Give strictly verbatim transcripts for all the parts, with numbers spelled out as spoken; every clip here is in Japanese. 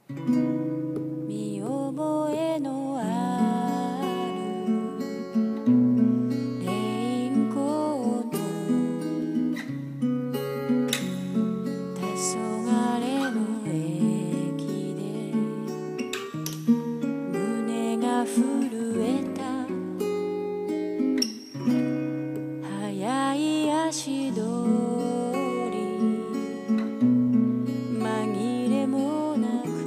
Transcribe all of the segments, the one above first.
見覚えのあるレインコート、黄昏の駅で胸が震えた。速い足取り紛れもなく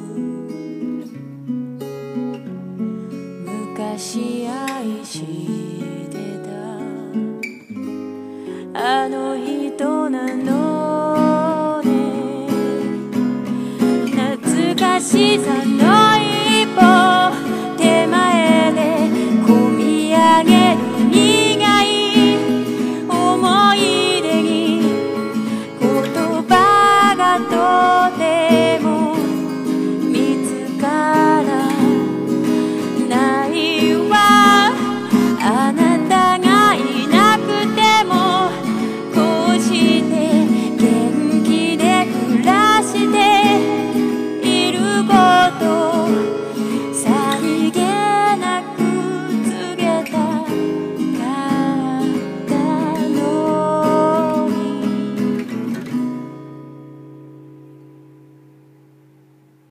昔愛してたあの人なのね。懐かしさの